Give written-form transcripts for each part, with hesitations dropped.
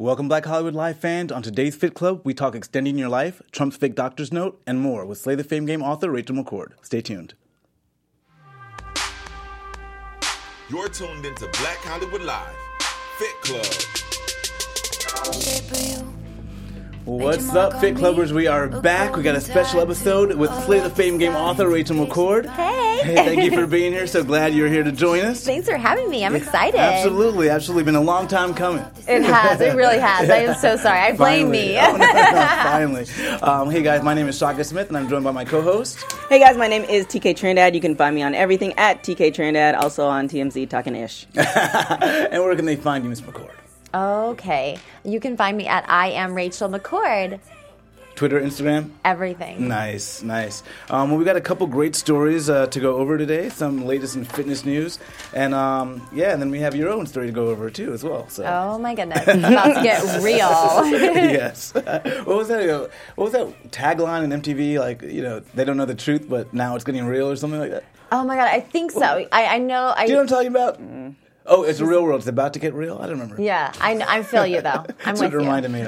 Welcome, Black Hollywood Live fans. On today's Fit Club, we talk extending your life, Trump's fake doctor's note, and more with Slay the Fame Game author Rachel McCord. Stay tuned. You're tuned into Black Hollywood Live, Fit Club. What's up, Fit Clubbers? We are back. We got a special episode with Slay the Fame Game author Rachel McCord. Hey, thank you for being here. So glad you're here to join us. Thanks for having me. I'm excited. Absolutely. Been a long time coming. It has. It really has. I am so sorry. I blame me. Finally. Hey, guys. My name is Shaka Smith, and I'm joined by my co-host. Hey, guys. My name is TK Trinidad. You can find me on everything at TK Trinidad, also on TMZ Talking Ish. And where can they find you, Ms. McCord? Okay. You can find me at I am Rachel McCord. Twitter, Instagram? Everything. Nice. Well, we got a couple great stories to go over today, some latest in fitness news, and and then we have your own story to go over too as well. So. Oh my goodness, it's about to get real. Yes. What was that tagline in MTV? Like, they don't know the truth, but now it's getting real or something like that? Oh my God, I think so. I know. Do you know what I'm talking about? Oh, it's the real world. It's about to get real? I don't remember. Yeah, I feel you, though. I'm with you. That's what it reminded me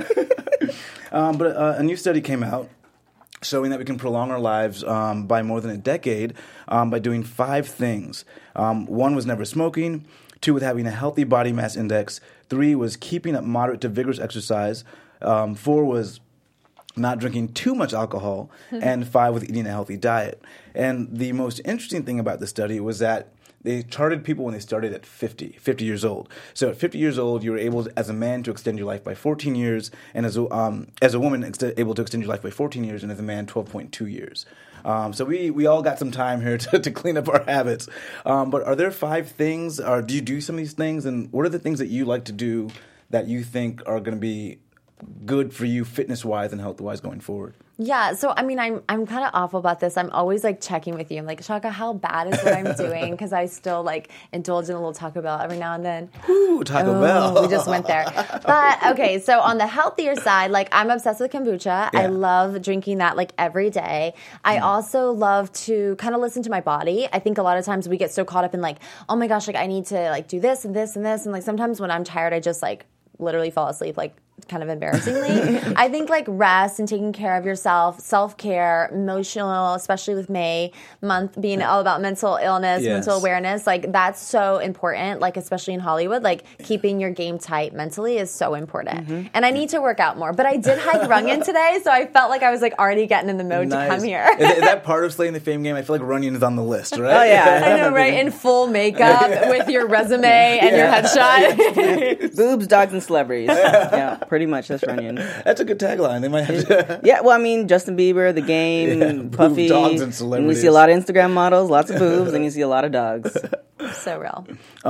of. But a new study came out showing that we can prolong our lives by more than a decade by doing 5 things. 1 was never smoking. 2 was having a healthy body mass index. 3 was keeping up moderate to vigorous exercise. 4 was not drinking too much alcohol. And 5 was eating a healthy diet. And the most interesting thing about the study was that they charted people when they started at 50 years old. So at 50 years old, you were able, as a man, to extend your life by 14 years, and as a woman, able to extend your life by 14 years, and as a man, 12.2 years. So we all got some time here to clean up our habits. But are there 5 things, or do you do some of these things, and what are the things that you like to do that you think are going to be good for you fitness-wise and health-wise going forward? Yeah, so I mean, I'm kind of awful about this. I'm always like checking with you. I'm like, Shaka, how bad is what I'm doing? Because I still like indulge in a little Taco Bell every now and then. Ooh, Taco Bell. We just went there. But okay, so on the healthier side, like I'm obsessed with kombucha. Yeah. I love drinking that like every day. I also love to kind of listen to my body. I think a lot of times we get so caught up in like, oh my gosh, like I need to like do this and this and this. And like sometimes when I'm tired, I just like literally fall asleep like kind of embarrassingly. I think like rest and taking care of yourself, self-care, emotional, especially with May month being all about mental illness, mental awareness, like that's so important, like especially in Hollywood, like keeping your game tight mentally is so important. And I need to work out more, but I did hike Runyon today, so I felt like I was like already getting in the mode to come here. Is that part of Slaying the Fame Game? I feel like Runyon is on the list, right? Oh yeah. I know, right? In full makeup with your resume and your headshot. Boobs, dogs, and celebrities. Yeah, pretty much. That's Runyon. That's a good tagline. They might have to. Yeah, well, I mean, Justin Bieber, The Game, Puffy. Dogs and celebrities. And you see a lot of Instagram models, lots of boobs, and you see a lot of dogs. So real.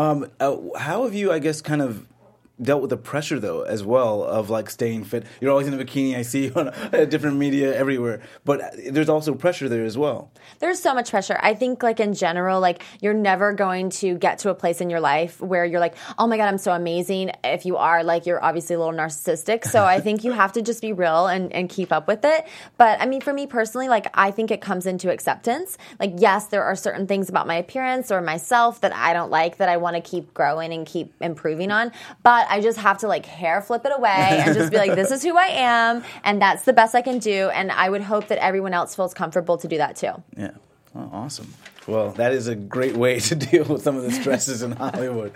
How have you, I guess, kind of dealt with the pressure, though, as well, of, like, staying fit? You're always in a bikini. I see you on different media everywhere. But there's also pressure there as well. There's so much pressure. I think, like, in general, like, you're never going to get to a place in your life where you're like, oh, my God, I'm so amazing. If you are, like, you're obviously a little narcissistic. So I think you have to just be real and keep up with it. But, I mean, for me personally, like, I think it comes into acceptance. Like, yes, there are certain things about my appearance or myself that I don't like that I want to keep growing and keep improving on. But I just have to like hair flip it away and just be like, this is who I am, and that's the best I can do. And I would hope that everyone else feels comfortable to do that too. Yeah. Oh, awesome. Well, that is a great way to deal with some of the stresses in Hollywood.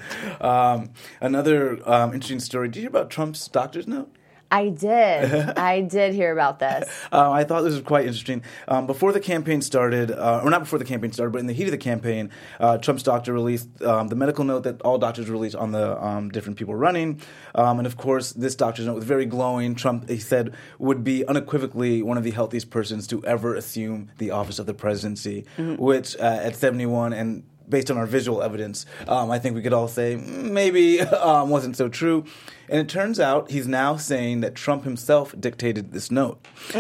Another interesting story. Did you hear about Trump's doctor's note? I did. I did hear about this. I thought this was quite interesting. Before the campaign started, or not before the campaign started, but in the heat of the campaign, Trump's doctor released the medical note that all doctors release on the different people running. And of course, this doctor's note was very glowing. Trump, he said, would be unequivocally one of the healthiest persons to ever assume the office of the presidency, which at 71 and based on our visual evidence, I think we could all say maybe wasn't so true. And it turns out he's now saying that Trump himself dictated this note.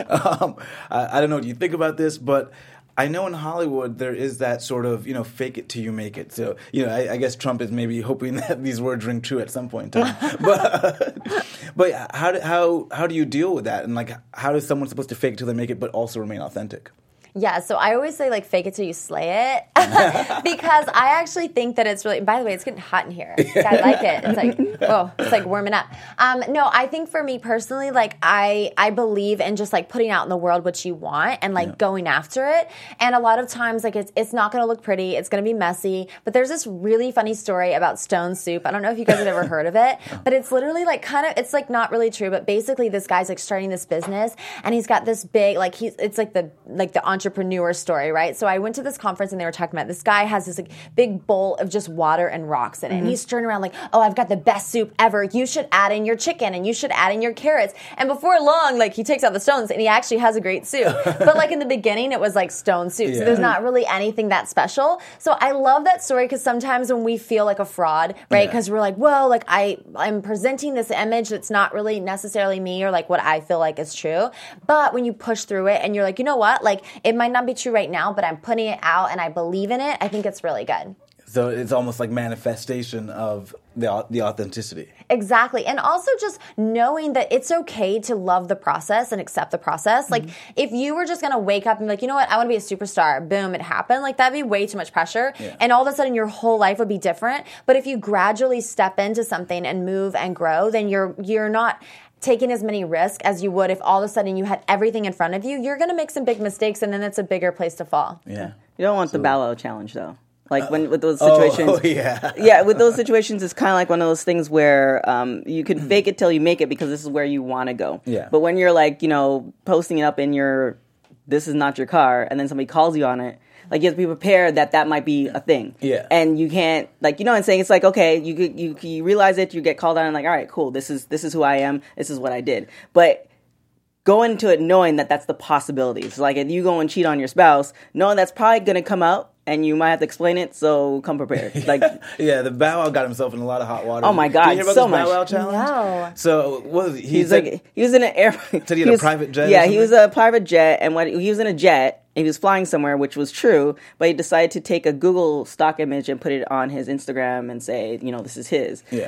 I don't know what you think about this, but I know in Hollywood there is that sort of, fake it till you make it. So, I guess Trump is maybe hoping that these words ring true at some point in time. But how do you deal with that? And, like, how is someone supposed to fake it till they make it but also remain authentic? Yeah, so I always say, like, fake it till you slay it. Because I actually think that it's really, by the way, it's getting hot in here. I like it. It's like, whoa, it's like warming up. No, I think for me personally, like, I believe in just, like, putting out in the world what you want and, like, going after it. And a lot of times, like, it's not going to look pretty. It's going to be messy. But there's this really funny story about Stone Soup. I don't know if you guys have ever heard of it, but it's literally, like, kind of, it's, like, not really true. But basically, this guy's, like, starting this business, and he's got this big, like, it's like the entrepreneur story, right? So I went to this conference and they were talking about this guy has this like big bowl of just water and rocks in it. And he's turning around like, oh, I've got the best soup ever. You should add in your chicken and you should add in your carrots. And before long, like he takes out the stones and he actually has a great soup. But like in the beginning, it was like stone soup. So there's not really anything that special. So I love that story because sometimes when we feel like a fraud, right? Because we're like, well, like I'm presenting this image that's not really necessarily me or like what I feel like is true. But when you push through it and you're like, you know what? Like it might not be true right now, but I'm putting it out and I believe in it. I think it's really good. So it's almost like manifestation of the authenticity. Exactly. And also just knowing that it's okay to love the process and accept the process. Like if you were just going to wake up and be like, you know what, I want to be a superstar. Boom, it happened. Like that'd be way too much pressure. Yeah. And all of a sudden your whole life would be different. But if you gradually step into something and move and grow, then you're not taking as many risks as you would if all of a sudden you had everything in front of you. You're going to make some big mistakes and then it's a bigger place to fall. Yeah. You don't want the Bow Wow challenge though. Like when with those situations, with those situations, it's kind of like one of those things where you can fake it till you make it because this is where you want to go. Yeah. But when you're like, posting it up in this is not your car, and then somebody calls you on it, like you have to be prepared that might be a thing. Yeah. And you can't what I'm saying. It's like okay, you realize it, you get called on, and like all right, cool, this is who I am, this is what I did, but. Go into it knowing that that's the possibilities. Like if you go and cheat on your spouse, knowing that's probably going to come out and you might have to explain it, so come prepared. Like the Bow Wow got himself in a lot of hot water. Oh my God, Did you hear about so this much. Bow Wow challenge? No. So what was he was in an airplane. Said he had a private jet? Yeah, he was a private jet, and he was in a jet. He was flying somewhere, which was true, but he decided to take a Google stock image and put it on his Instagram and say, this is his. Yeah.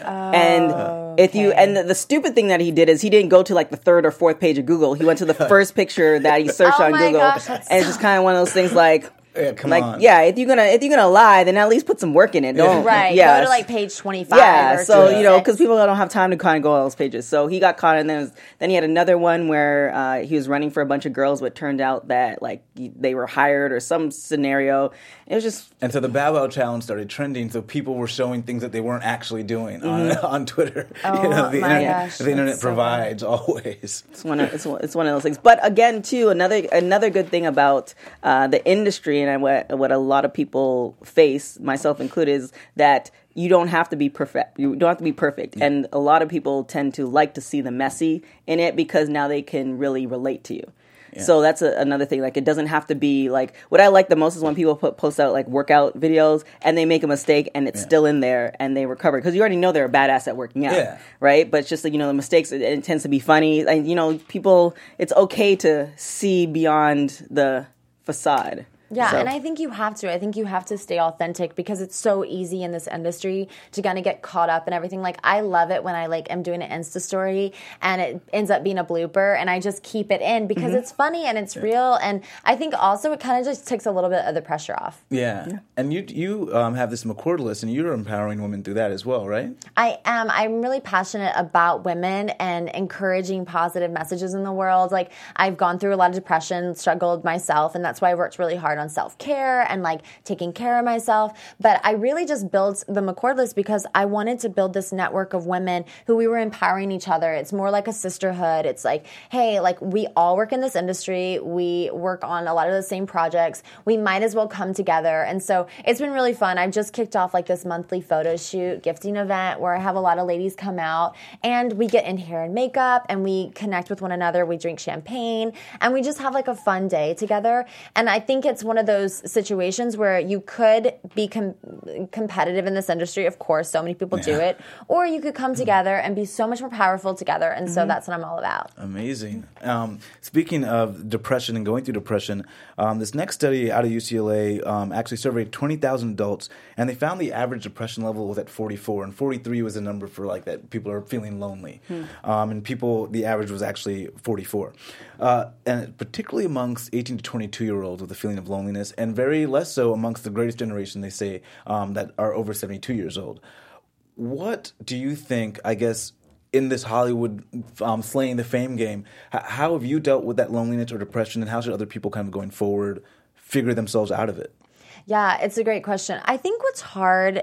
And the stupid thing that he did is he didn't go to like the third or fourth page of Google. He went to the first picture that he searched on Google, gosh, and it's just kind of one of those things like. Yeah, come on. Yeah, if you're gonna lie, then at least put some work in it. Don't right. Yeah. Go to like page 25. Yeah, or so 26. because people don't have time to kind of go all those pages. So he got caught, and then he had another one where he was running for a bunch of girls, but it turned out that like they were hired or some scenario. It was just and so the Bow Wow challenge started trending. So people were showing things that they weren't actually doing on Twitter. Oh, the my internet, gosh, the internet that's so provides always. It's one of those things. But again, too, another good thing about the industry and what a lot of people face, myself included, is that you don't have to be perfect. You don't have to be perfect. And a lot of people tend to like to see the messy in it because now they can really relate to you. Yeah. So that's another thing. Like, it doesn't have to be like, what I like the most is when people post out like workout videos and they make a mistake and it's still in there and they recover. Because you already know they're a badass at working out, right? But it's just, the mistakes, it tends to be funny. And, people, it's okay to see beyond the facade. Yeah, So. and I think you have to. I think you have to stay authentic because it's so easy in this industry to kind of get caught up in everything. Like, I love it when I am doing an Insta story and it ends up being a blooper and I just keep it in because it's funny and it's real. And I think also it kind of just takes a little bit of the pressure off. Yeah. And you have this McCord list and you're empowering women through that as well, right? I am. I'm really passionate about women and encouraging positive messages in the world. Like, I've gone through a lot of depression, struggled myself, and that's why I worked really hard on self-care and taking care of myself. But I really just built the McCord list because I wanted to build this network of women who we were empowering each other. It's more like a sisterhood. It's like, hey, we all work in this industry. We work on a lot of the same projects. We might as well come together. And so it's been really fun. I've just kicked off this monthly photo shoot, gifting event where I have a lot of ladies come out and we get in hair and makeup and we connect with one another. We drink champagne and we just have a fun day together. And I think it's one of those situations where you could be competitive in this industry. Of course, so many people do it. Or you could come together and be so much more powerful together. And so that's what I'm all about. Amazing. Speaking of depression and going through depression, this next study out of UCLA actually surveyed 20,000 adults, and they found the average depression level was at 44, and 43 was a number for like that people are feeling lonely. And the average was actually 44. And particularly amongst 18 to 22-year-olds with a feeling of loneliness, and very less so amongst the greatest generation, they say, that are over 72 years old. What do you think, I guess, in this Hollywood slaying the fame game, how have you dealt with that loneliness or depression, and how should other people kind of going forward figure themselves out of it? Yeah, it's a great question. I think what's hard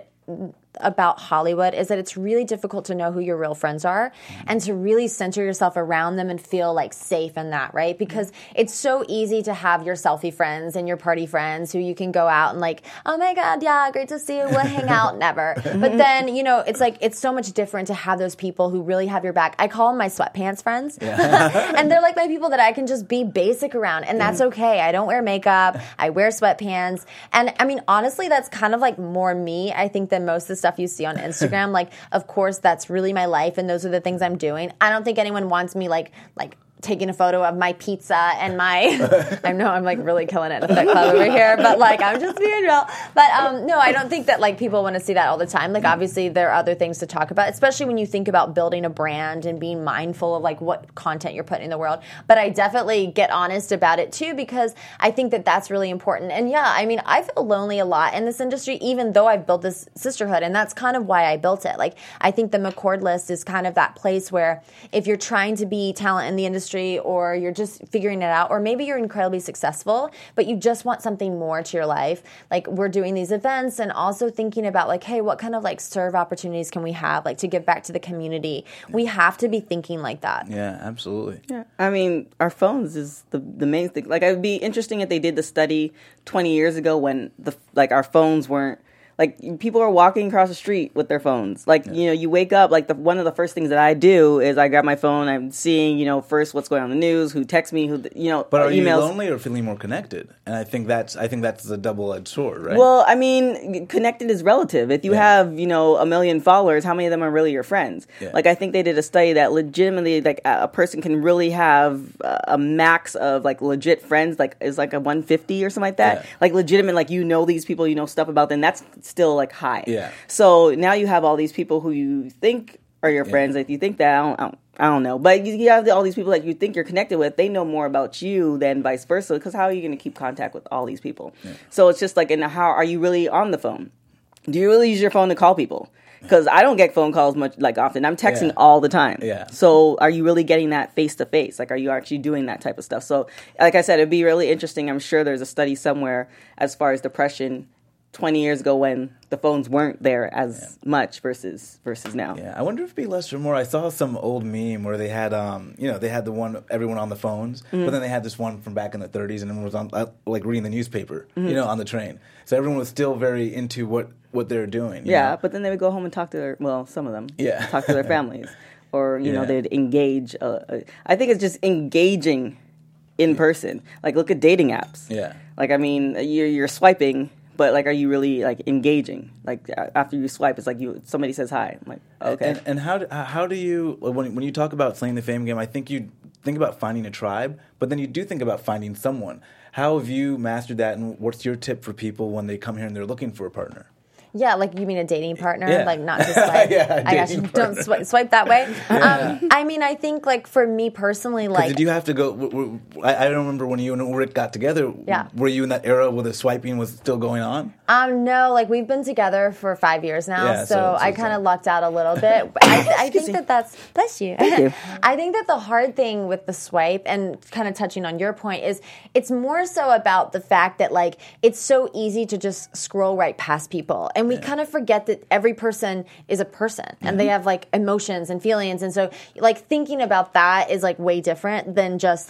about Hollywood is that it's really difficult to know who your real friends are and to really center yourself around them and feel like safe in that, right? Because it's so easy to have your selfie friends and your party friends who you can go out and like, oh my God, yeah, great to see you, we'll hang out, never. But then, it's like, it's so much different to have those people who really have your back. I call them my sweatpants friends. And they're like my people that I can just be basic around, and that's okay. I don't wear makeup, I wear sweatpants. And I mean, honestly, that's kind of like more me, I think, than most of the stuff you see on Instagram. Like, of course, that's really my life, and those are the things I'm doing. I don't think anyone wants me like taking a photo of my pizza and my I know I'm like really killing it at the club over here, but like I'm just being real. But no, I don't think that like people want to see that all the time. Like obviously there are other things to talk about, especially when you think about building a brand and being mindful of like what content you're putting in the world. But I definitely get honest about it too, because I think that that's really important. And yeah, I mean, I feel lonely a lot in this industry, even though I've built this sisterhood, and that's kind of why I built it. Like I think the McCord list is kind of that place where if you're trying to be talent in the industry, or you're just figuring it out, or maybe you're incredibly successful, but you just want something more to your life. Like we're doing these events and also thinking about like, hey, what kind of like serve opportunities can we have like to give back to the community? We have to be thinking like that. Yeah, absolutely. Yeah. I mean, our phones is the main thing. Like it would be interesting if they did the study 20 years ago when our phones weren't, like people are walking across the street with their phones. Like, you wake up, like one of the first things that I do is I grab my phone. I'm seeing, first what's going on in the news, who texts me, who, But are emails. you lonely or feeling more connected? And I think that's a double-edged sword, right? Well, I mean, connected is relative. If you have, 1 million followers, how many of them are really your friends? Yeah. Like, I think they did a study that legitimately, like, a person can really have a max of, like, legit friends, like, is like a 150 or something like that. Yeah. Like, legitimate, like, these people, stuff about them. That's still like high. Yeah. So now you have all these people who you think are your friends. Like you think that I don't know, but you have all these people that you think you're connected with. They know more about you than vice versa. Because how are you going to keep contact with all these people? Yeah. So it's just like, and how are you really on the phone? Do you really use your phone to call people? Because I don't get phone calls much like often. I'm texting all the time. Yeah. So are you really getting that face to face? Like, are you actually doing that type of stuff? So, like I said, it'd be really interesting. I'm sure there's a study somewhere as far as depression 20 years ago when the phones weren't there as much versus now. Yeah, I wonder if it'd be less or more. I saw some old meme where they had, they had the one, everyone on the phones, but then they had this one from back in the 30s, and everyone was on, like, reading the newspaper, on the train. So everyone was still very into what they were doing. Yeah, know? But then they would go home and talk to some of them. Yeah. Talk to their families. Or, they'd engage. I think it's just engaging in person. Like, look at dating apps. Yeah. Like, I mean, you're swiping, but like, are you really like engaging? Like after you swipe, it's like somebody says hi. I'm like, okay. And how do you when you talk about slaying the fame game? I think you think about finding a tribe, but then you do think about finding someone. How have you mastered that, and what's your tip for people when they come here and they're looking for a partner? Yeah, like you mean a dating partner, yeah. Like not just like I guess don't swipe that way. Yeah. I mean, I think like for me personally, like did you have to go? I don't remember when you and Rick got together. Yeah. Were you in that era where the swiping was still going on? No, like we've been together for 5 years now, so I kind of lucked out a little bit. I think that's bless you. Thank you. I think that the hard thing with the swipe, and kind of touching on your point, is it's more so about the fact that like it's so easy to just scroll right past people, and we kind of forget that every person is a person, and they have like emotions and feelings, and so like thinking about that is like way different than just like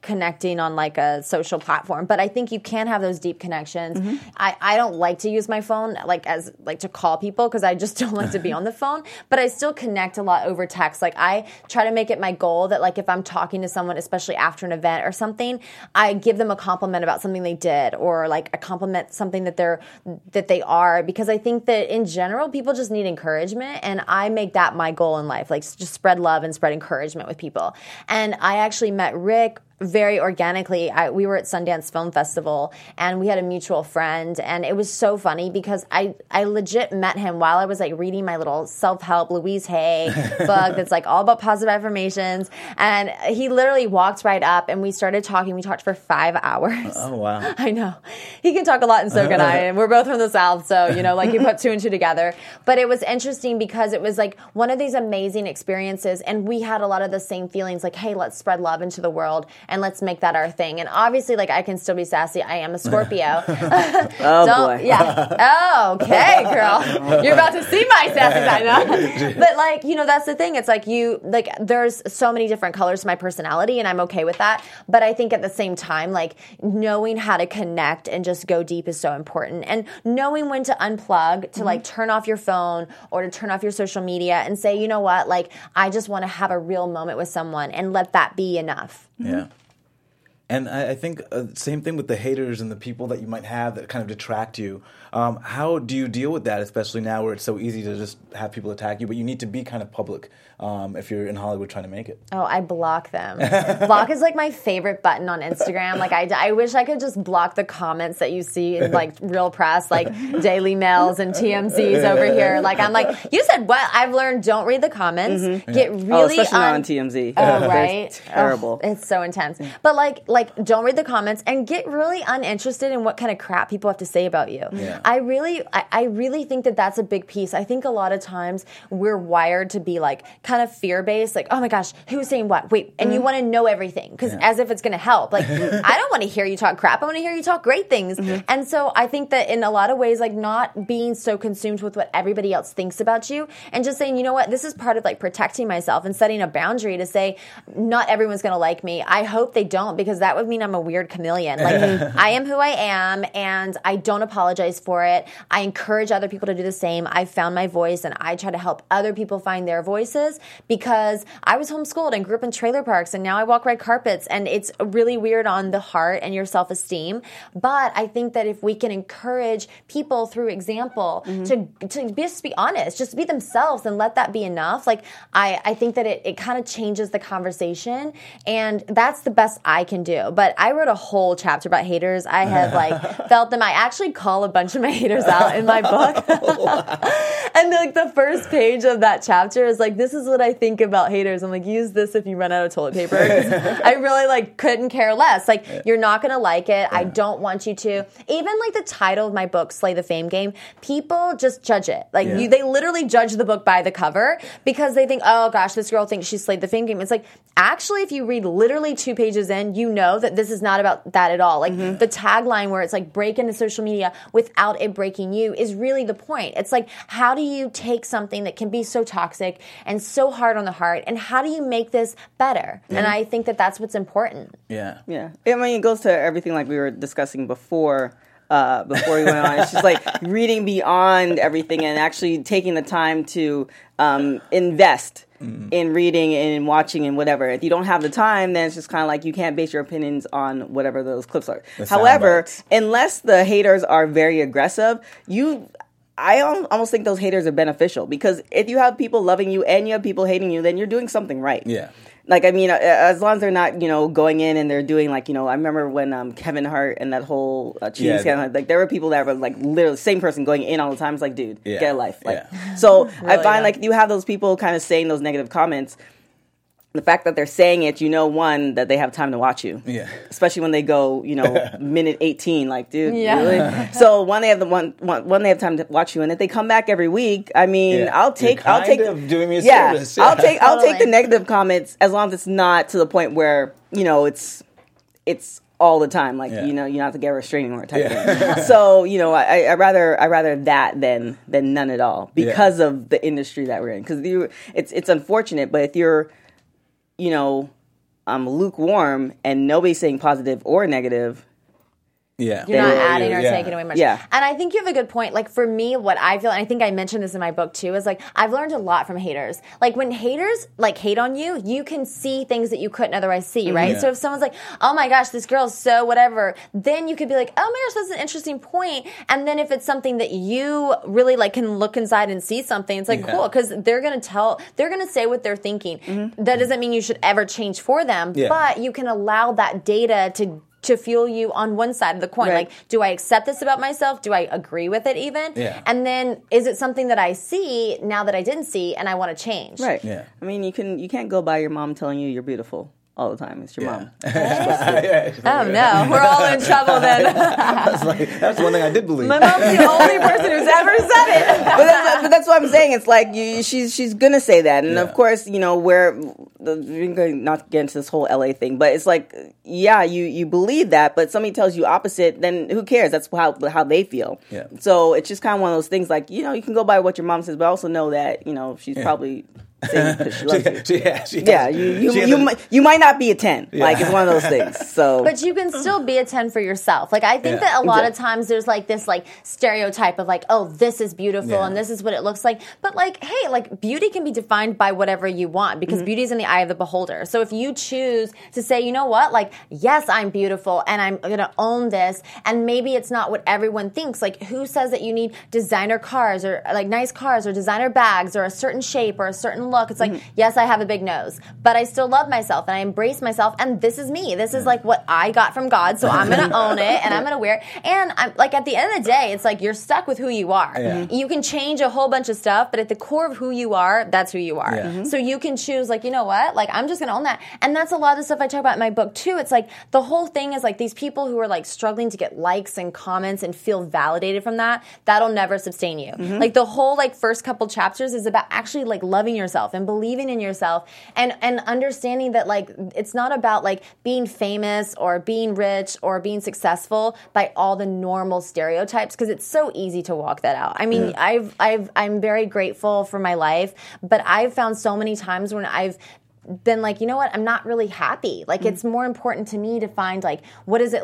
connecting on like a social platform. But I think you can have those deep connections. I don't like to use my phone like as like to call people because I just don't like to be on the phone. But I still connect a lot over text. Like I try to make it my goal that like if I'm talking to someone, especially after an event or something, I give them a compliment about something they did or like a compliment something that they are, because I think that in general people just need encouragement, and I make that my goal in life, like just spread love and spread encouragement with people. And I actually met Rick very organically. We were at Sundance Film Festival and we had a mutual friend, and it was so funny because I legit met him while I was like reading my little self-help Louise Hay book that's like all about positive affirmations, and he literally walked right up and we started talking. We talked for 5 hours. Oh, wow. I know. He can talk a lot and so can I. And we're both from the South, so, you know, like you put 2 and 2 together. But it was interesting because it was like one of these amazing experiences, and we had a lot of the same feelings like, hey, let's spread love into the world and let's make that our thing. And obviously, like, I can still be sassy. I am a Scorpio. Boy. Yeah. Oh, okay, girl. You're about to see my sassy side now. But, like, you know, that's the thing. It's like there's so many different colors to my personality, and I'm okay with that. But I think at the same time, like, knowing how to connect and just go deep is so important. And knowing when to unplug, to, like, turn off your phone or to turn off your social media and say, you know what, like, I just want to have a real moment with someone and let that be enough. Yeah. And I think same thing with the haters and the people that you might have that kind of detract you. How do you deal with that, especially now where it's so easy to just have people attack you, but you need to be kind of public if you're in Hollywood trying to make it? Oh, I block them. Block is like my favorite button on Instagram. Like I wish I could just block the comments that you see in like real press, like Daily Mails and TMZs over here. Like I'm like, you said what? I've learned don't read the comments. Get really especially on TMZ. Oh, right. Terrible. Oh, it's so intense. But like don't read the comments and get really uninterested in what kind of crap people have to say about you. Yeah. I really think that that's a big piece. I think a lot of times we're wired to be like kind of fear-based, like, oh my gosh, who's saying what? Wait, and you want to know everything because as if it's going to help. Like, I don't want to hear you talk crap. I want to hear you talk great things. And so I think that in a lot of ways, like not being so consumed with what everybody else thinks about you and just saying, you know what, this is part of like protecting myself and setting a boundary to say, not everyone's going to like me. I hope they don't, because that would mean I'm a weird chameleon. Like, I am who I am and I don't apologize for it. I encourage other people to do the same. I found my voice and I try to help other people find their voices, because I was homeschooled and grew up in trailer parks and now I walk red carpets, and it's really weird on the heart and your self-esteem. But I think that if we can encourage people through example to just be honest, just be themselves and let that be enough. Like I think that it kind of changes the conversation, and that's the best I can do. But I wrote a whole chapter about haters. I have like felt them. I actually call a bunch of my haters out in my book. And like the first page of that chapter is like, this is what I think about haters. I'm like, use this if you run out of toilet paper. I really like couldn't care less. Like, you're not going to like it. I don't want you to. Even like the title of my book, Slay the Fame Game, people just judge it. Like they literally judge the book by the cover because they think, oh gosh, this girl thinks she slayed the fame game. It's like, actually, if you read literally 2 pages in, you know that this is not about that at all. Like the tagline where it's like break into social media without it breaking you is really the point. It's like, how do you take something that can be so toxic and so hard on the heart, and how do you make this better? And I think that that's what's important. Yeah. Yeah. I mean, it goes to everything like we were discussing before we went on. It's just like reading beyond everything and actually taking the time to invest in reading and watching and whatever. If you don't have the time, then it's just kind of like you can't base your opinions on whatever those clips are. However, unless the haters are very aggressive, I almost think those haters are beneficial, because if you have people loving you and you have people hating you, then you're doing something right. Yeah. Like, I mean, as long as they're not, going in and they're doing like, I remember when Kevin Hart and that whole cheating scandal, like there were people that were like literally same person going in all the time. It's like, dude, get a life. Like, so really, I find like if you have those people kind of saying those negative comments, the fact that they're saying it, one, that they have time to watch you. Yeah. Especially when they go, minute 18, like, dude, really? So one, they have they have time to watch you, and if they come back every week, I mean, I'll take doing me a service. I'll take the negative comments as long as it's not to the point where, it's all the time, like you have to get a restraining order type thing. So I rather that than none at all, because of the industry that we're in. Because it's unfortunate, but if you're lukewarm and nobody's saying positive or negative, Yeah. You're not adding or taking away much. Yeah. And I think you have a good point. Like for me, what I feel, and I think I mentioned this in my book too, is like I've learned a lot from haters. Like when haters like hate on you, you can see things that you couldn't otherwise see, right? Yeah. So if someone's like, oh my gosh, this girl's so whatever, then you could be like, oh my gosh, that's an interesting point. And then if it's something that you really like can look inside and see something, it's like cool, because they're gonna say what they're thinking. That doesn't mean you should ever change for them, but you can allow that data to fuel you on one side of the coin. Right. Like, do I accept this about myself? Do I agree with it even? Yeah. And then is it something that I see now that I didn't see and I want to change? right? Yeah. I mean, you can't go by your mom telling you you're beautiful all the time. It's your mom. Oh no, we're all in trouble then. That's one thing I did believe. My mom's the only person who's ever said it. But that's what I'm saying. It's like she's gonna say that, and of course, we're going not to get into this whole LA thing, but it's like, you believe that, but somebody tells you opposite, then who cares? That's how they feel. Yeah. So it's just kind of one of those things. Like, you can go by what your mom says, but also know that she's probably saying because she loves you. You might not be a 10. Like, it's one of those things. So, but you can still be a 10 for yourself. Like, I think that a lot of times there's like this like stereotype of like, oh, this is beautiful and this is what it looks like. But like, hey, like beauty can be defined by whatever you want, because beauty is in the eye of the beholder. So if you choose to say, you know what, like, yes, I'm beautiful and I'm going to own this, and maybe it's not what everyone thinks. Like, who says that you need designer cars or like nice cars or designer bags or a certain shape or a certain look? It's like, yes, I have a big nose, but I still love myself and I embrace myself, and this is me. This is like what I got from God, so I'm going to own it and I'm going to wear it. And I'm like, at the end of the day, it's like you're stuck with who you are. You can change a whole bunch of stuff, but at the core of who you are, that's who you are. So you can choose, like, you know what? Like, I'm just going to own that. And that's a lot of the stuff I talk about in my book too. It's like the whole thing is like these people who are like struggling to get likes and comments and feel validated from that, that'll never sustain you. Like the whole like first couple chapters is about actually like loving yourself and believing in yourself and understanding that like it's not about like being famous or being rich or being successful by all the normal stereotypes, because it's so easy to walk that out. I mean, I'm very grateful for my life, but I've found so many times when I've been like, you know what, I'm not really happy. Like, it's more important to me to find like, what does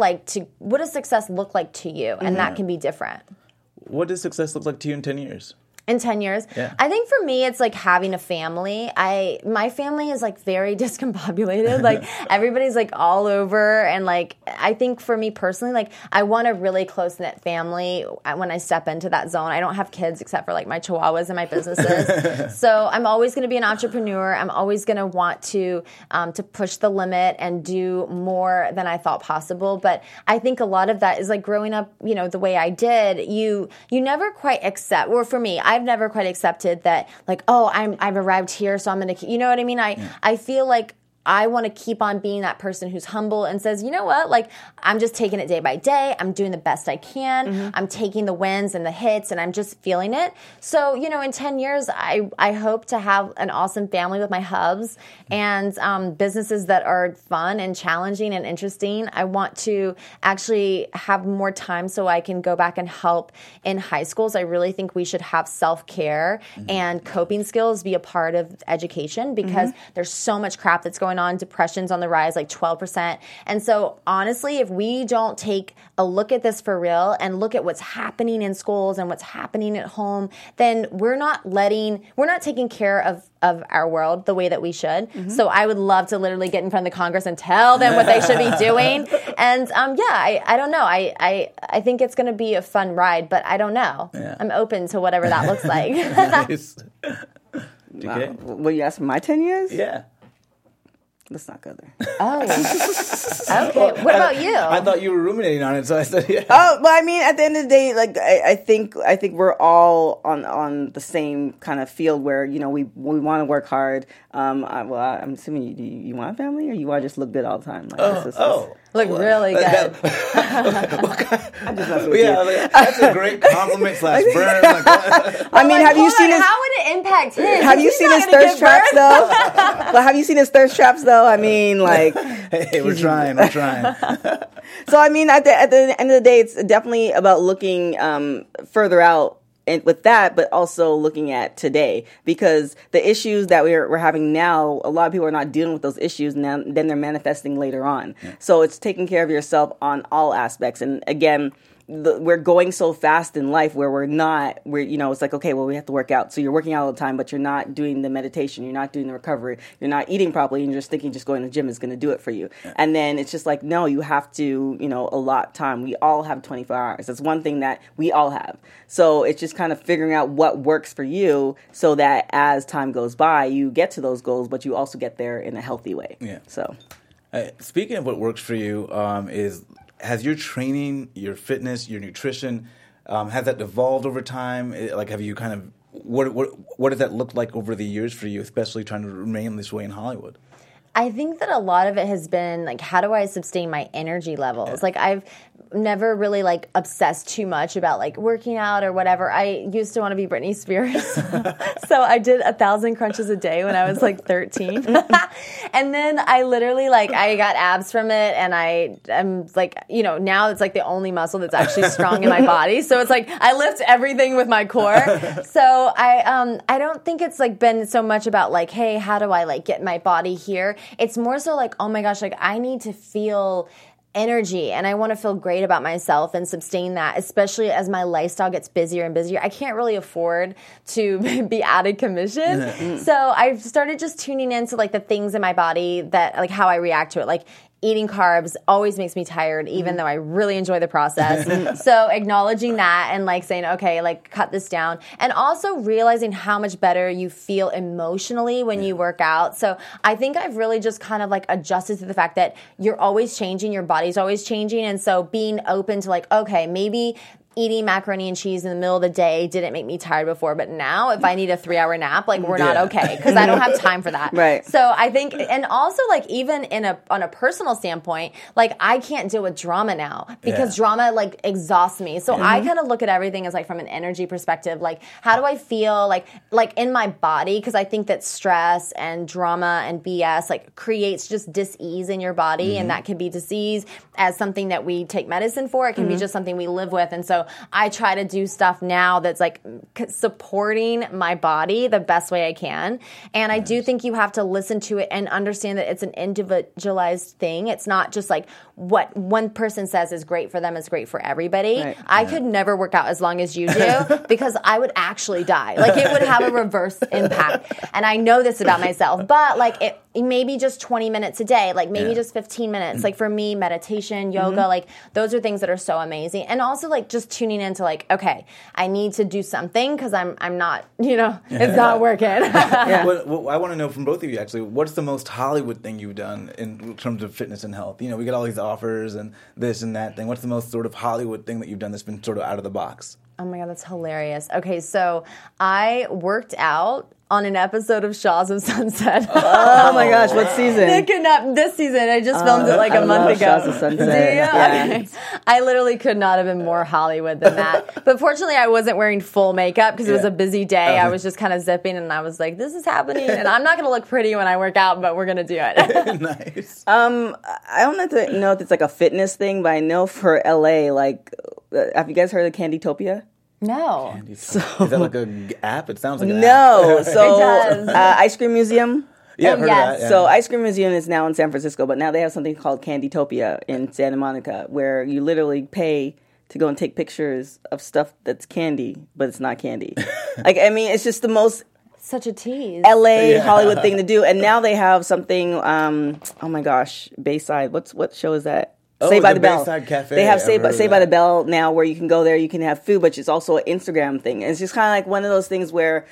success look like to you? And that can be different. What does success look like to you in 10 years? In 10 years? Yeah. I think for me, it's like having a family. My family is like very discombobulated. Like everybody's like all over. And like, I think for me personally, like I want a really close knit family when I step into that zone. I don't have kids except for like my chihuahuas and my businesses. So I'm always going to be an entrepreneur. I'm always going to want to push the limit and do more than I thought possible. But I think a lot of that is like growing up, the way I did, you never quite accept, or for me, I've never quite accepted that, like, oh, I've arrived here, so I'm going to, you know what I mean? I feel like I want to keep on being that person who's humble and says, you know what, like, I'm just taking it day by day. I'm doing the best I can. I'm taking the wins and the hits, and I'm just feeling it. So, in 10 years, I hope to have an awesome family with my hubs and businesses that are fun and challenging and interesting. I want to actually have more time so I can go back and help in high schools. I really think we should have self-care and coping skills be a part of education, because there's so much crap that's going on. Depression's on the rise, like 12%. And so honestly, if we don't take a look at this for real and look at what's happening in schools and what's happening at home, then we're not taking care of our world the way that we should. So I would love to literally get in front of the Congress and tell them what they should be doing. And I don't know. I think it's going to be a fun ride, but I don't know. Yeah. I'm open to whatever that looks like. Okay. What, you asking my 10 years? Yeah. Let's not go there. Oh, okay. What about you? I thought you were ruminating on it, so I said, yeah. Oh, well, I mean, at the end of the day, like I think we're all on the same kind of field where we want to work hard. I'm assuming you want a family, or you want to just look good all the time. Like, look really good. I'm just messing with you. Like, that's a great compliment / burn. I mean, have you seen his? How would it impact him? Have you seen his thirst traps though? Well, have you seen his thirst traps though? I mean, like, hey, we're trying. So I mean, at the end of the day, it's definitely about looking further out and with that, but also looking at today, because the issues that we're having now, a lot of people are not dealing with those issues now, then they're manifesting later on. Yeah. So it's taking care of yourself on all aspects. And again, we're going so fast in life where it's like, okay, well, we have to work out. So you're working out all the time, but you're not doing the meditation. You're not doing the recovery. You're not eating properly. And you're just thinking just going to the gym is going to do it for you. Yeah. And then it's just like, no, you have to, allot time. We all have 24 hours. That's one thing that we all have. So it's just kind of figuring out what works for you so that as time goes by, you get to those goals, but you also get there in a healthy way. Yeah. So speaking of what works for you, has your training, your fitness, your nutrition, has that evolved over time? Like, have you kind of what does that look like over the years for you, especially trying to remain this way in Hollywood? I think that a lot of it has been like, how do I sustain my energy levels? Yeah. Like, I've never really like obsessed too much about like working out or whatever. I used to want to be Britney Spears. So I did 1,000 crunches a day when I was like 13. And then I literally I got abs from it, and I'm like, now it's like the only muscle that's actually strong in my body. So it's like I lift everything with my core. So I don't think it's like been so much about like, hey, how do I like get my body here? It's more so like, oh my gosh, like I need to feel energy, and I want to feel great about myself and sustain that, especially as my lifestyle gets busier and busier. I can't really afford to be out of commission. So I've started just tuning into like the things in my body that like how I react to it. Like eating carbs always makes me tired, even though I really enjoy the process. So acknowledging that and like saying, okay, like cut this down. And also realizing how much better you feel emotionally when you work out. So I think I've really just kind of like adjusted to the fact that you're always changing, your body's always changing. And so being open to like, okay, maybe eating macaroni and cheese in the middle of the day didn't make me tired before, but now if I need a 3-hour nap, like we're not okay, because I don't have time for that. Right. So I think, and also like even on a personal standpoint, like I can't deal with drama now because drama like exhausts me. So I kind of look at everything as like from an energy perspective, like how do I feel like in my body? Because I think that stress and drama and BS like creates just dis-ease in your body, and that can be disease as something that we take medicine for. It can be just something we live with, and so I try to do stuff now that's like supporting my body the best way I can. And I do think you have to listen to it and understand that it's an individualized thing. It's not just like what one person says is great for them is great for everybody. Right. I could never work out as long as you do because I would actually die. Like it would have a reverse impact. And I know this about myself, but like it maybe just 20 minutes a day, like maybe just 15 minutes. Like for me, meditation, yoga, like those are things that are so amazing. And also like just tuning into like, okay, I need to do something because I'm not, it's not working. Well, I want to know from both of you actually, what's the most Hollywood thing you've done in terms of fitness and health? We get all these offers and this and that thing. What's the most sort of Hollywood thing that you've done that's been sort of out of the box? Oh my God, that's hilarious. Okay, so I worked out on an episode of Shaws of Sunset. Oh my gosh, what season? This season. I just filmed it like a month ago. Shaws of Sunset. Okay. I literally could not have been more Hollywood than that. But fortunately, I wasn't wearing full makeup because it was a busy day. I was just kind of zipping, and I was like, this is happening. And I'm not going to look pretty when I work out, but we're going to do it. Nice. I don't know if it's like a fitness thing, but I know for LA, like, have you guys heard of Candytopia? No. So, is that like an app? It sounds like an app. No. So, Ice Cream Museum. Yeah, I've heard of that. Yeah. So Ice Cream Museum is now in San Francisco, but now they have something called Candytopia in Santa Monica, where you literally pay to go and take pictures of stuff that's candy, but it's not candy. It's just the most such a tease. LA Hollywood thing to do. And now they have something, oh my gosh, Bayside. What show is that? Saved by the Bell. Bayside Cafe. They have Saved by the Bell now, where you can go there, you can have food, but it's also an Instagram thing. And it's just kind of like one of those things where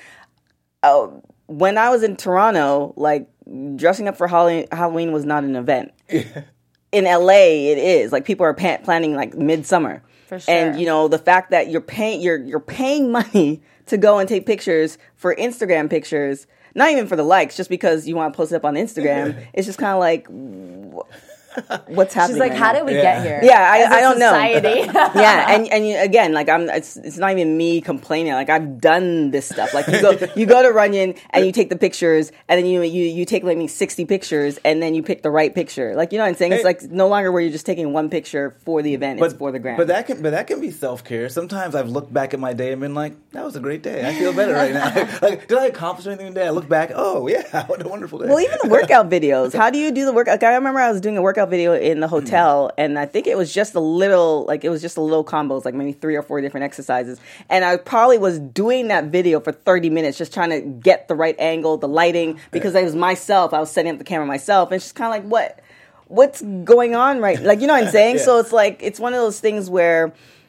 when I was in Toronto, like dressing up for Halloween was not an event. In LA, it is. Like people are planning like midsummer. For sure. And the fact that you're paying money to go and take pictures for Instagram pictures, not even for the likes, just because you want to post it up on Instagram. It's just kind of like, what's happening. She's like, right how now? did we get here? Yeah, As a I don't know. society. Yeah, and again, like it's not even me complaining. Like I've done this stuff. Like you go to Runyon and you take the pictures, and then you take like 60 pictures, and then you pick the right picture. Like, you know what I'm saying? It's like no longer where you're just taking one picture for the event. It's for the gram. But that can be self-care. Sometimes I've looked back at my day and been like, that was a great day. I feel better right now. Like, did I accomplish anything today? I look back, oh yeah, what a wonderful day. Well, even the workout videos. How do you do the work? Like, I remember I was doing a workout video in the hotel, and I think it was just a little combos, like maybe 3 or 4 different exercises. And I probably was doing that video for 30 minutes, just trying to get the right angle, the lighting, because I was myself. I was setting up the camera myself, and it's just kind of like, what's going on, right? Like, you know what I'm saying? So it's like, it's one of those things where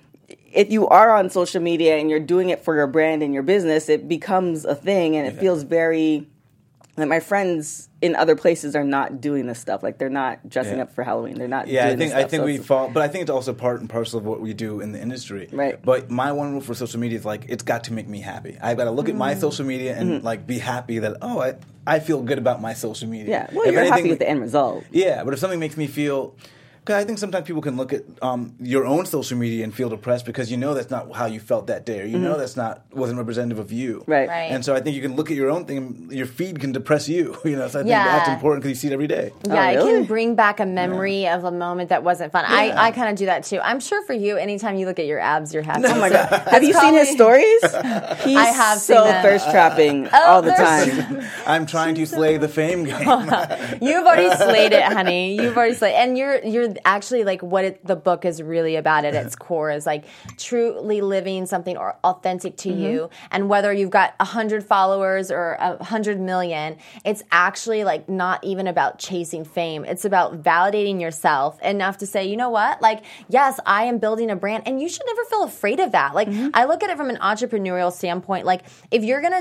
if you are on social media and you're doing it for your brand and your business, it becomes a thing, and it feels very... Like, my friends in other places are not doing this stuff. Like, they're not dressing up for Halloween. They're not doing this stuff. I think we fall, but I think it's also part and parcel of what we do in the industry. Right. But my one rule for social media is, like, it's got to make me happy. I've got to look at my social media and like be happy that I feel good about my social media. Yeah. Well, you're happy with the end result. Yeah, but if something makes me feel... Because I think sometimes people can look at your own social media and feel depressed because you know that's not how you felt that day, or you know wasn't representative of you. Right. And so I think you can look at your own thing, and your feed can depress you. So I think that's important because you see it every day. Yeah, really? It can bring back a memory of a moment that wasn't fun. Yeah. I kind of do that too. I'm sure for you, anytime you look at your abs, you're happy. Oh my God. Have you seen his stories? He's I have so seen them. thirst trapping all the time. I'm trying to slay the fame game. You've already slayed it, honey. You've already slayed, and you're actually like what the book is really about at its core is like truly living something or authentic to you. And whether you've got 100 followers or 100 million, it's actually like not even about chasing fame. It's about validating yourself enough to say, you know what? Like, yes, I am building a brand, and you should never feel afraid of that. Like, I look at it from an entrepreneurial standpoint. Like, if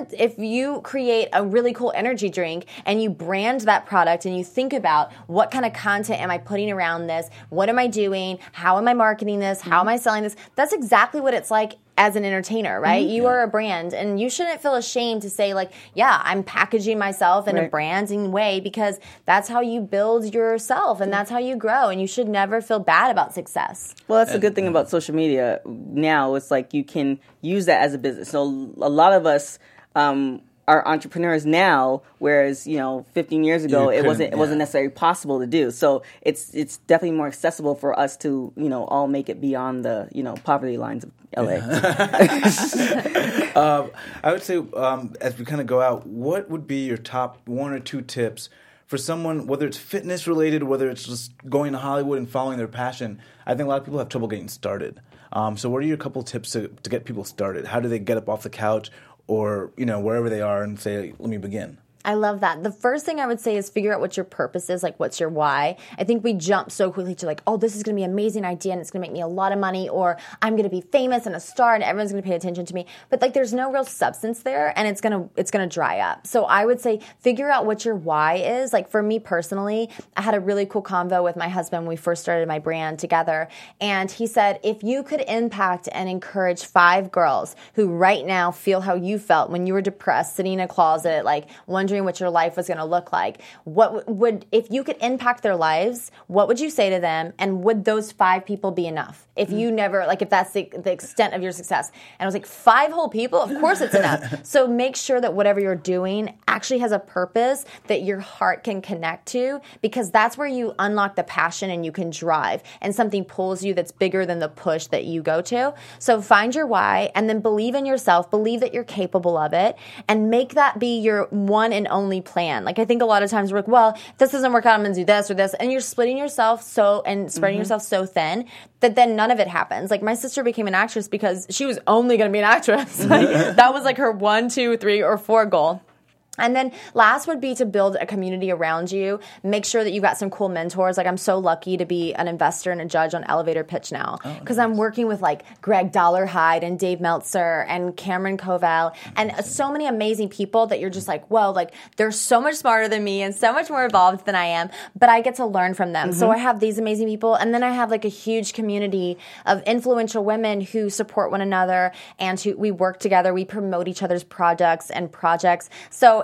you create a really cool energy drink and you brand that product and you think about what kind of content am I putting around this? What am I doing? How am I marketing this? How am I selling this? That's exactly what it's like as an entertainer, right? You are a brand, and you shouldn't feel ashamed to say, like, yeah, I'm packaging myself in a branding way, because that's how you build yourself and that's how you grow, and you should never feel bad about success. Well, that's the good thing about social media now. It's like you can use that as a business. So a lot of us are entrepreneurs now, whereas 15 years ago it wasn't necessarily possible to do. So it's definitely more accessible for us to all make it beyond the poverty lines of LA. I would say as we kind of go out, what would be your top 1 or 2 tips for someone, whether it's fitness related, whether it's just going to Hollywood and following their passion? I think a lot of people have trouble getting started. So what are your couple tips to get people started? How do they get up off the couch or wherever they are and say, let me begin? I love that. The first thing I would say is figure out what your purpose is, like what's your why. I think we jump so quickly to like, oh, this is going to be an amazing idea and it's going to make me a lot of money, or I'm going to be famous and a star and everyone's going to pay attention to me. But like there's no real substance there, and it's going to dry up. So I would say figure out what your why is. Like for me personally, I had a really cool convo with my husband when we first started my brand together, and he said, if you could impact and encourage 5 girls who right now feel how you felt when you were depressed, sitting in a closet, like wondering what your life was going to look like, what would, if you could impact their lives, what would you say to them? And would those 5 people be enough? If you never, like if that's the extent of your success. And I was like, 5 whole people? Of course it's enough. So make sure that whatever you're doing actually has a purpose that your heart can connect to, because that's where you unlock the passion and you can drive, and something pulls you that's bigger than the push that you go to. So find your why, and then believe in yourself, believe that you're capable of it, and make that be your one and only plan. Like I think a lot of times we're like, well, if this doesn't work out, I'm going to do this or this, and you're splitting yourself spreading yourself so thin that then none of it happens. Like my sister became an actress because she was only going to be an actress. Like, that was like her 1, 2, 3, or 4 goal. And then last would be to build a community around you. Make sure that you've got some cool mentors. Like I'm so lucky to be an investor and a judge on Elevator Pitch now, because I'm working with like Greg Dollarhide and Dave Meltzer and Cameron Covell and so many amazing people that you're just like, whoa, like they're so much smarter than me and so much more evolved than I am, but I get to learn from them. So I have these amazing people, and then I have like a huge community of influential women who support one another and we work together. We promote each other's products and projects. So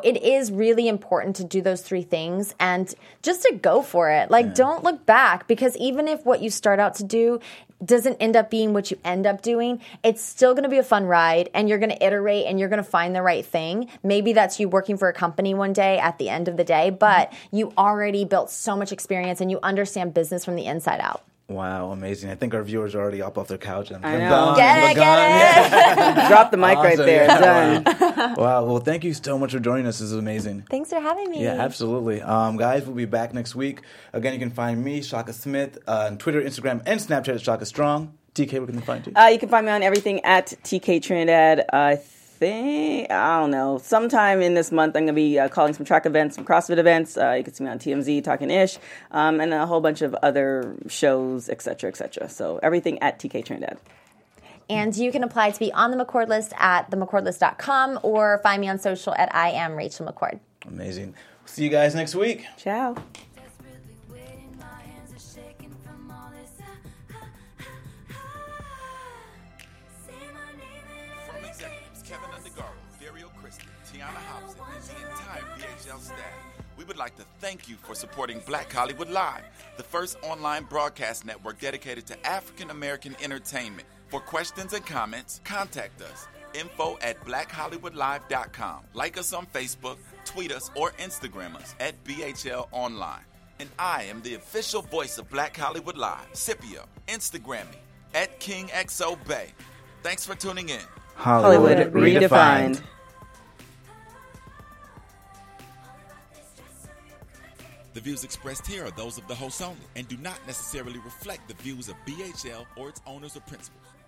it is really important to do those 3 things and just to go for it. Like, don't look back, because even if what you start out to do doesn't end up being what you end up doing, it's still going to be a fun ride, and you're going to iterate and you're going to find the right thing. Maybe that's you working for a company one day at the end of the day, but you already built so much experience and you understand business from the inside out. Wow, amazing. I think our viewers are already up off their couch. And I know. Get it. Drop the mic right Awesome, there. yeah. Done. Wow, well, thank you so much for joining us. This is amazing. Thanks for having me. Yeah, absolutely. Guys, we'll be back next week. Again, you can find me, Shaka Smith, on Twitter, Instagram, and Snapchat at Shaka Strong. TK, where can they find you? You can find me on everything at TK Trinidad. I don't know, sometime in this month I'm going to be calling some track events, some CrossFit events. You can see me on TMZ, Talking Ish, and a whole bunch of other shows, etc., etc. So everything at TK Trinidad. And you can apply to be on the McCord list at themccordlist.com or find me on social at I am Rachel McCord. Amazing. See you guys next week. Ciao. Kevin Undergaro, Dario Christie, Tiana Hobson, and the entire BHL staff, we would like to thank you for supporting Black Hollywood Live, the first online broadcast network dedicated to African American entertainment. For questions and comments, contact us. info@blackhollywoodlive.com. Like us on Facebook, tweet us, or Instagram us at BHL Online. And I am the official voice of Black Hollywood Live, Scipio. Instagram me at KingXOBay. Thanks for tuning in. Hollywood Redefined. The views expressed here are those of the host only and do not necessarily reflect the views of BHL or its owners or principals.